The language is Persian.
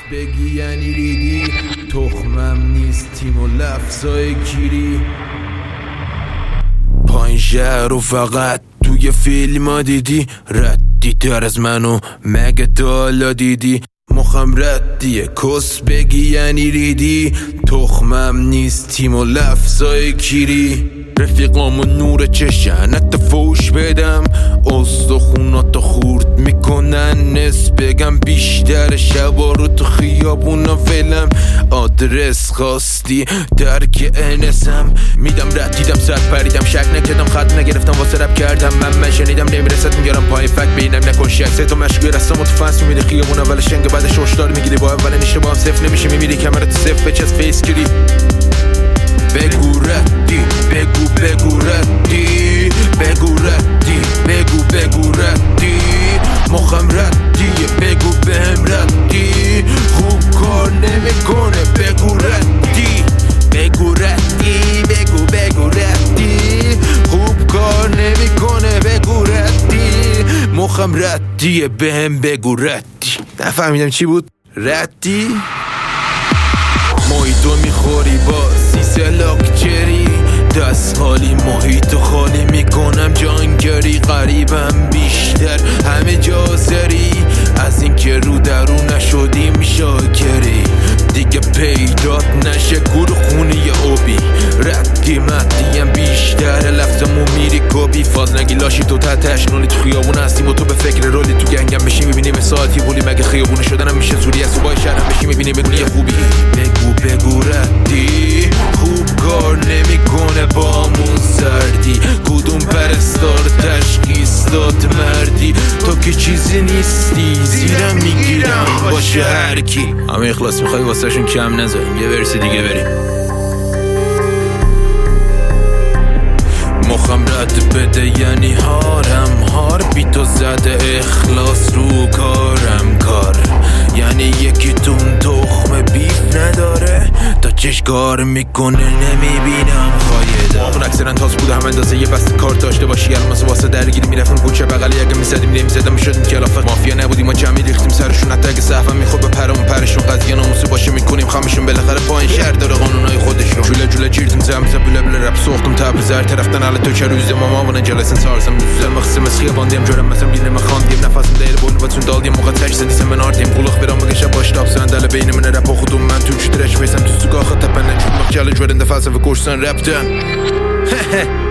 بگی یعنی ریدی، تخمم نیست تیم و لفظای کیری. پایین شهر و فقط توی فیلم ها دیدی، ردی تر از منو مگه تا حالا دیدی؟ مخم ردیه کس بگی یعنی ریدی، تخمم نیست تیم و لفظای کیری. رفیقامو نور چشن حتی فوش بدم، استخوناتو خورد میکنن نس بگم. بیشتر شبا رو تو خیابونا ولم، آدرس خواستی درک انسم میدم. رد دیدم سر پریدم، شک نکردم خط نگرفتم واسه رب کردم. من شنیدم نمیرسد میگرم پایین فک بینم نکن شک. سه تا مشقی رستم و تو فنس میمیدی خیابون اول شنگ بعدش هشدار میگیری. با اول اشتباه هم صفر نمیشه میمیری کمرت صفر بچست فیس گیری. بگو ردی بگو ردی، بگو ردی بگو ردی. مخم ردیه بگو بهم ردی، خوب کار نمیکنه بگو ردی. بگو ردی بگو ردی، خوب کار نمیکنه بگو ردی. مخم ردیه بهم بگو ردی. نفهمیدم چی بود ردی. محیطو میخوری با سیسه لاکچری، دست خالی محیطو خالی میکنم جانگری. غریبم بیشتر همه جا سری، از این که رو درو نشدیم شاکری. دیگه پیدات نشه گور خونی اوبی، ردی مدیم بیشتر لفظمو میری کبی. فاز نگی لاشی تو تحتش نولی تو خیابون هستیم و تو به فکر رولی تو گنگم بشی میبینیم ساعتی بولی. مگه خیابون شدنم میشه زوری از صبح شهرم بشی میبینی بدونی خوبی. بگو ردی، خوب کار نمیکنه بامون سردی. کدوم پرستار تشخیص داد مردی، تو که چیزی نیستی زیرم میگیرم باشه هر کی. همه اخلاص میخوای واسه شون کم نذاریم، یه ورسی دیگه بریم. مخم رد بده یعنی هارم هار، بی تو زده اخلاص رو کارم کار. یعنی یکی تون تخم بیف نداره، تا چشکار میکنه نمیبینم خایده. اون اکثرا تاس بود هم اندازه یه بسته کار داشته باشی. الان مثل واسه درگیری میرفتم کوچه بغلی، اگه میزدیم نمیزدم میشدیم کلافه. مافیا نبودیم ما جمعی ریختیم سرشون، حتی اگه صحبم میخواد به پرمون پرشون. قضیه ناموسی باشه میکنیم خمشون، بالاخره پایین شهر داره قانونای خودشون. جوله جیرتون زمزه بله رپ سوختم تبل زر طرفتن حالا تو چه روزه ماما ونن جلسن سارسم دوزل مخصم مسخیه باندیم جورم مثلا بیرم خواندیم نفسم دیر بون و تون دالدیم موقع تجسدی سمن آردیم قلق برام بگشه باش تاب سندل بین من رپ خودم من تو چترش فیسم تو سوگاه خط پنن چون مخجل جورنده فلسفه کورسن رپ دن